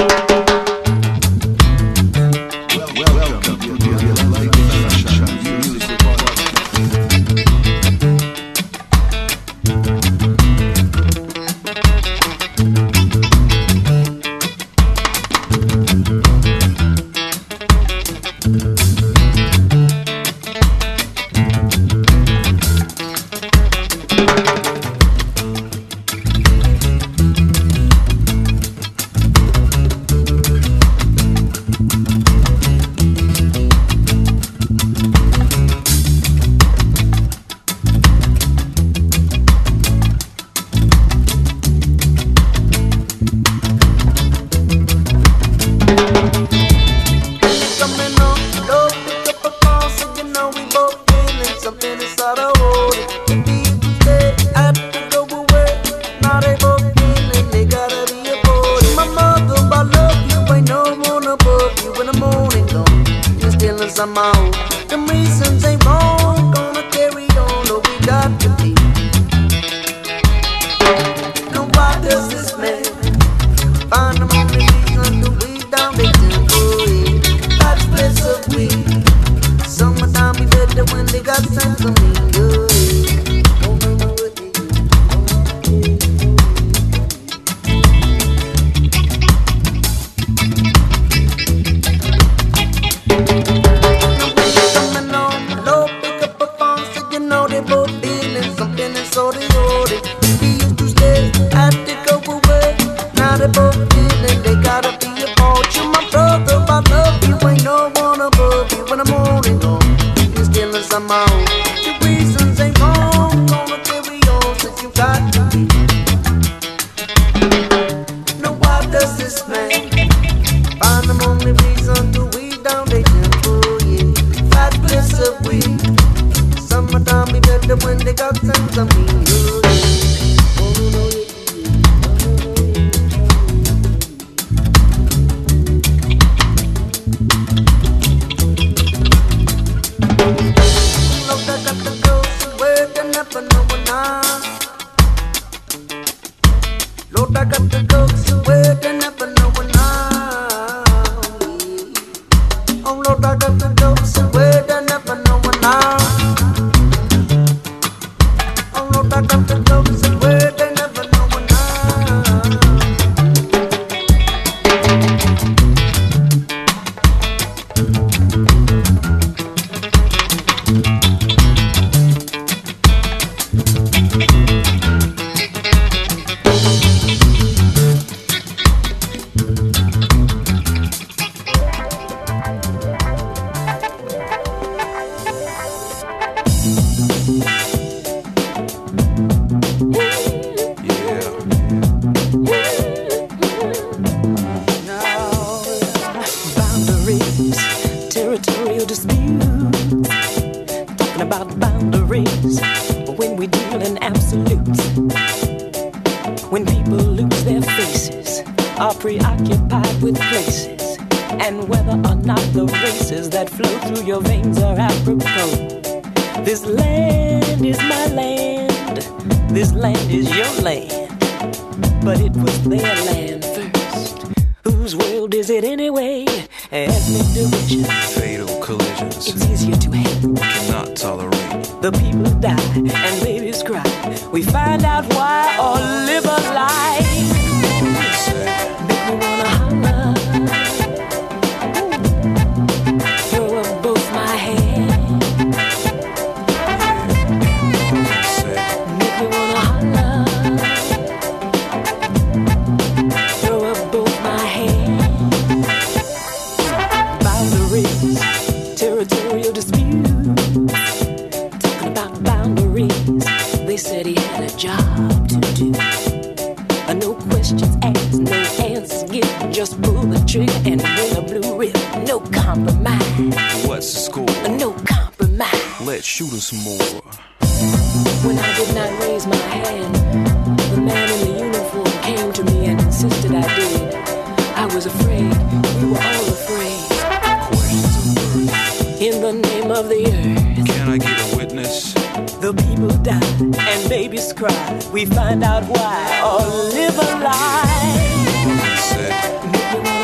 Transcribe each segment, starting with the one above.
We find out why or live a lie. Make me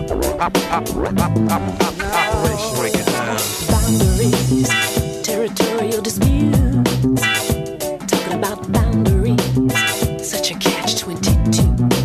Break it down. Boundaries, territorial disputes. Talking about boundaries, such a catch-22.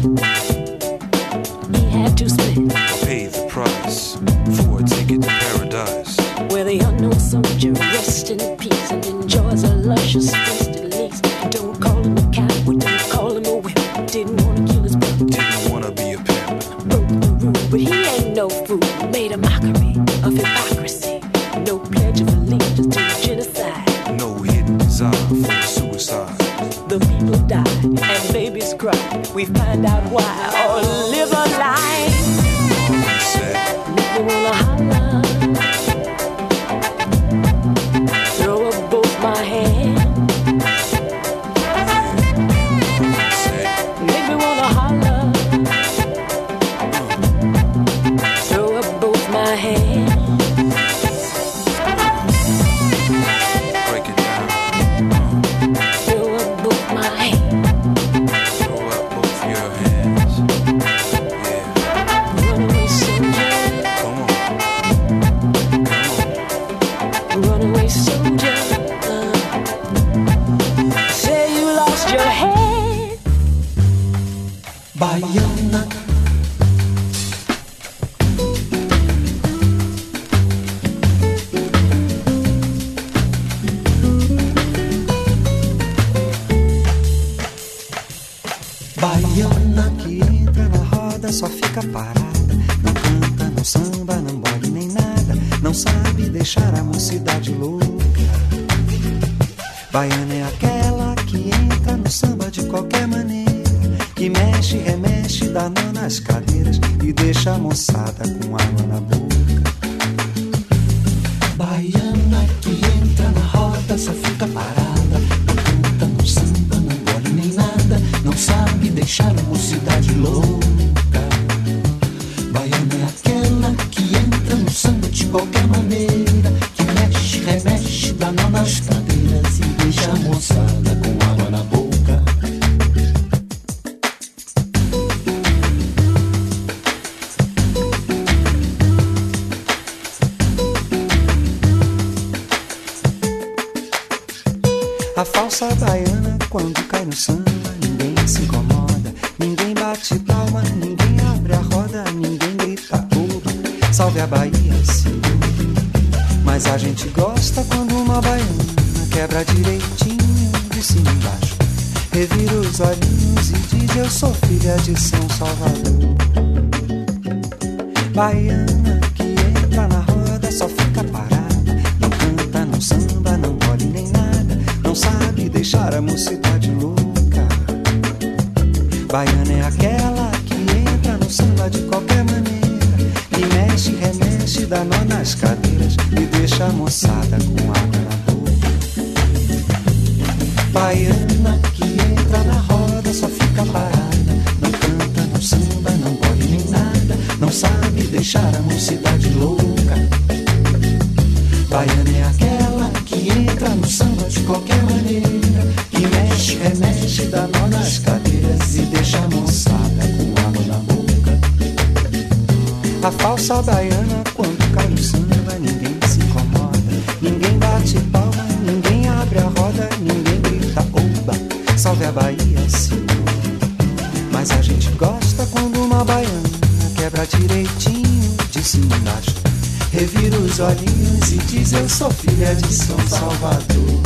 He had to split. Pay the price for a ticket to paradise. Where the unknown soldier rests in peace and enjoys a luscious feast at least. Don't call him a coward, don't call him a wimp. Didn't want to kill his brother. Didn't want to be a pimp. Broke the rule, but he ain't no fool. Made a mockery of hypocrisy. No pledge of allegiance to genocide. No hidden desire for suicide. The people die and babies cry. We find out why or live a lie. Make me wanna holler. Throw up both my hands. Make me wanna holler. Throw up both my hands. Break it down. Throw up both my hands. Throw up both your hands. Yeah. Runaway soldier. Come on. Come on. Runaway soldier. Say you lost your head. Baiana. Baiana que entra na roda, só fica parada. Não canta, não samba, não bole nem nada. Não sabe deixar a mocidade louca. Baiana é aquela que entra no samba de qualquer maneira, que mexe, remexe, dá nó nas cadeiras e deixa a moçada com água na boca. Baiana que entra na roda, só fica parada. Não canta, não samba, não bole nem nada. Não sabe deixar a mocidade louca. Baiana é aquela que entra no samba de qualquer maneira, que mexe, remexe, dá nó nas cadeiras e deixa a moçada com água na boca. A falsa baiana, quando cai no samba, ninguém se incomoda, ninguém bate palma, ninguém abre a roda, ninguém grita oba, salve a Bahia, sim. Mas a gente gosta quando uma baiana quebra direitinho de cima embaixo, revira os olhinhos e diz: eu sou filha de São Salvador. Baiana que entra na roda, só fica parada, não canta, não samba, não bole nem nada, não sabe deixar a mocidade louca. Baiana é aquela que entra no samba de qualquer maneira, que mexe, remexe, dá nó nas cadeiras e deixa a moçada com água na boca. Baiana que entra na roda, só fica parada, não canta, não samba, não bole nem nada, não sabe deixar a mocidade louca. Baiana é aquela que entra no samba de qualquer maneira, que mexe, remexe, dá nó nas cadeiras e deixa a moçada com água na boca. A falsa baiana, quando cai no samba, ninguém se incomoda, ninguém bate palma, ninguém abre a roda, ninguém grita oba, salve a Bahia, sim. Mas a gente gosta quando uma baiana quebra direitinho de cima embaixo, revira os olhinhos e diz: eu sou filha de São Salvador.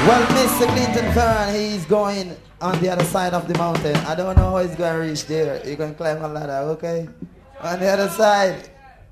Well, Mr. Clinton Fern, he's going on the other side of the mountain. I don't know how he's going to reach there. You're going to climb a ladder, okay? On the other side.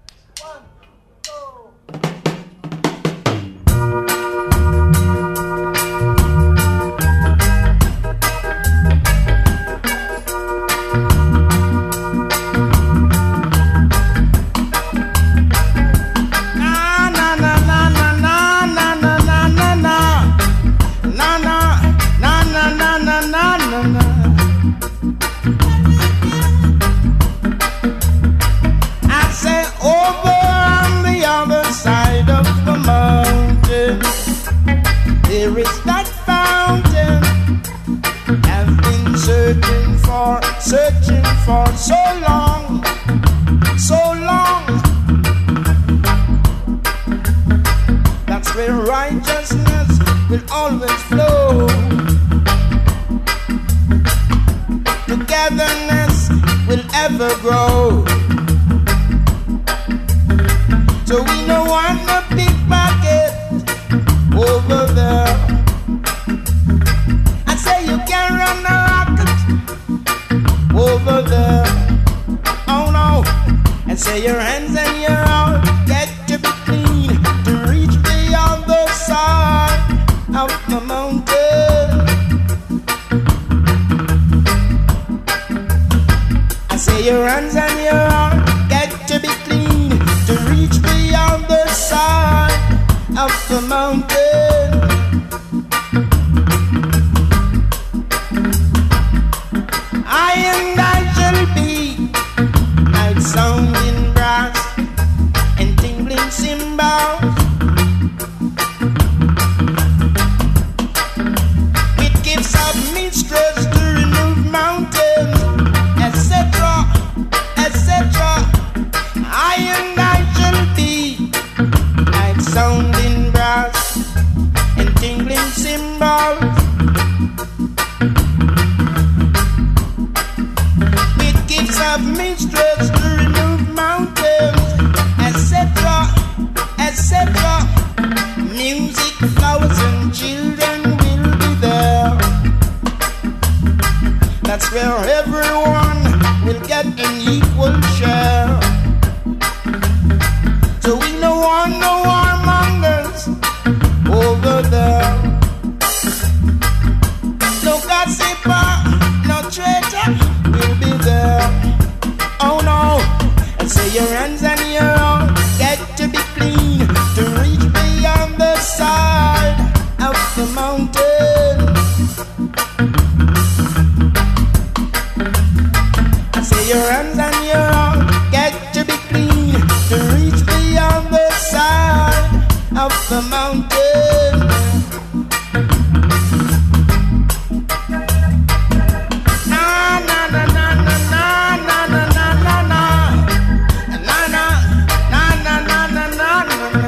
There is that fountain I've been searching for so long, so long. That's where righteousness will always flow. Togetherness will ever grow. So we don't want no pickpocket over there. I say you can run a rocket over there. Oh no. And say your hands and your arms get to be clean to reach the other side of the mountain. I say your hands and your arms get to be clean to reach the other side of the mountain. I and I shall be like sounding brass and tingling cymbals. With gifts of minstrels to remove mountains, etc., etc. I and I shall be like sounding brass and tingling cymbals. With gifts of minstrels to remove mountains, etc., etc. Music, flowers, and children will be there. That's where everyone will get an equal share. So we don't want no warmongers over there. No gossiper, no traitor will be there. Oh no. And say your hands and your arms get to be clean to reach beyond the side of the mountain. And say your hands and your arms get to be clean to reach beyond the side of the mountain. Na na na na na na na na na na na na na na na na na.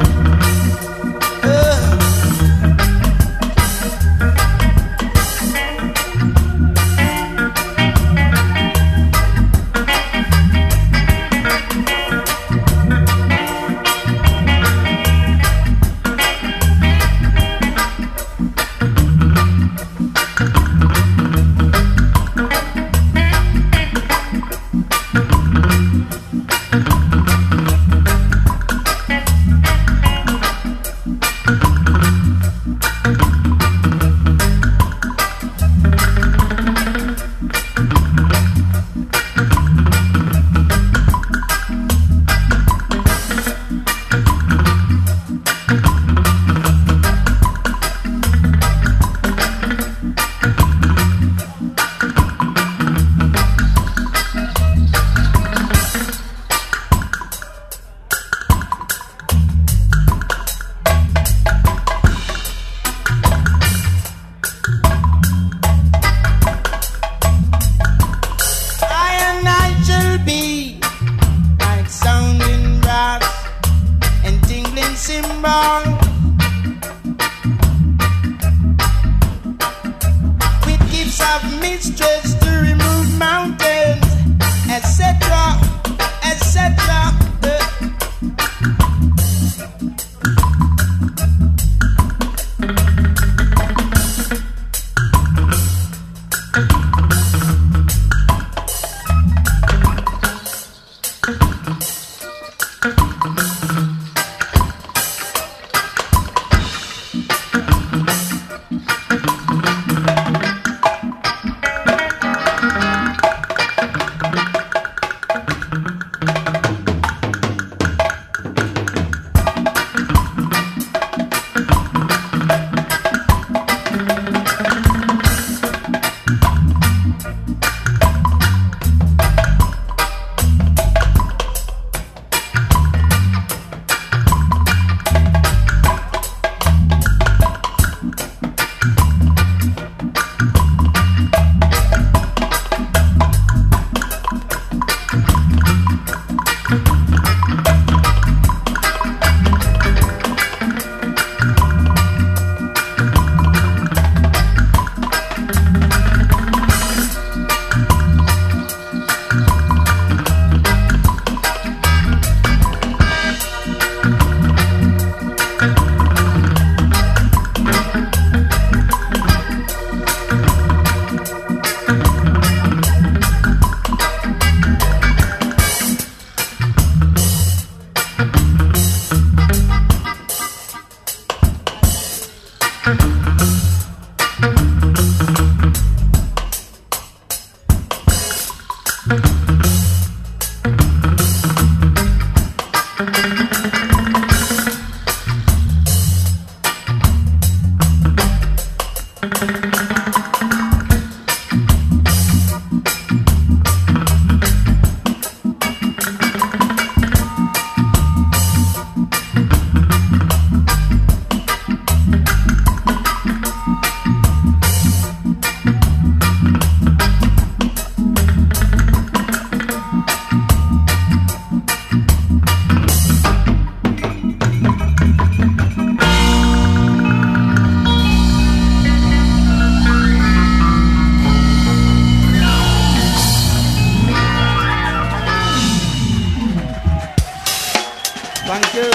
Thank you.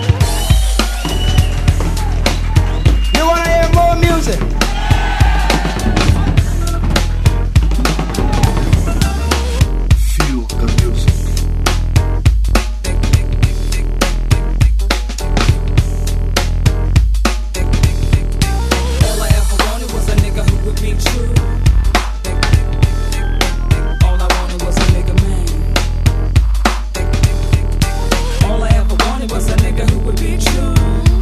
You wanna hear more music? Feel the music. All I ever wanted was a nigga who would be true. All I wanted was a nigga man. All I ever wanted was a nigga who would be true.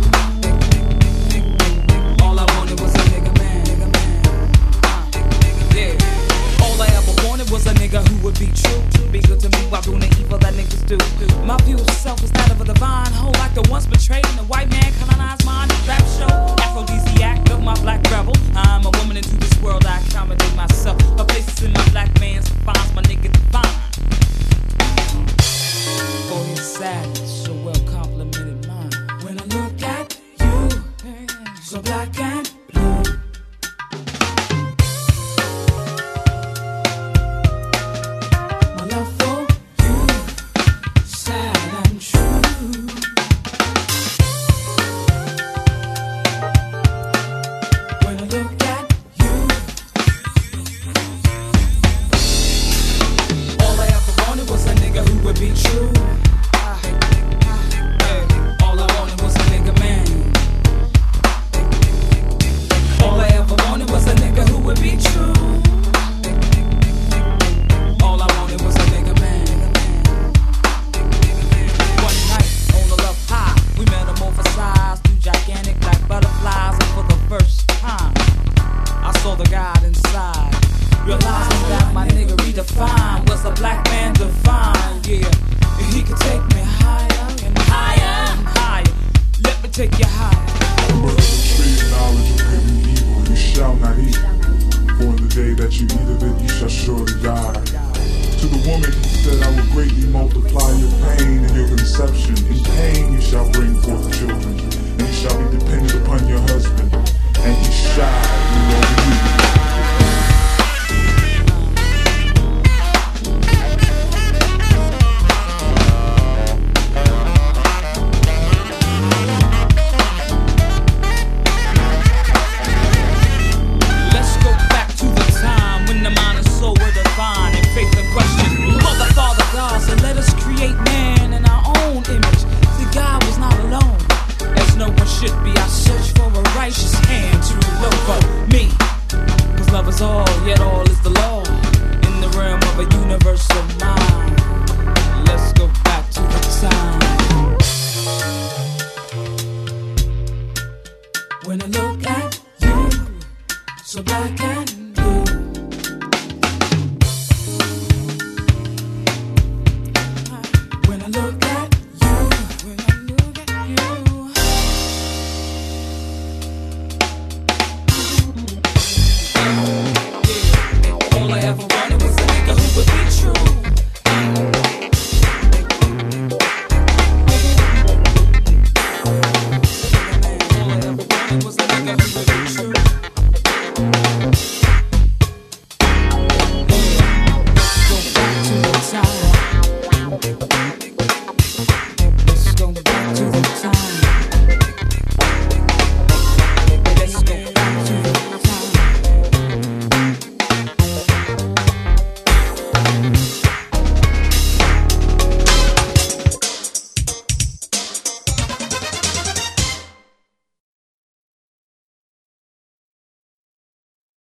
All I wanted was a nigga man. Yeah. All I ever wanted was a nigga who would be true. Be good to me while doing the evil that niggas do. My view of self is that of a divine whole, like the once betrayed in the white man colonized mind. Rap show, aphrodisiac of my black rebel. I'm a woman into this world, I accommodate myself. A place in my black man's defines my nigga divine.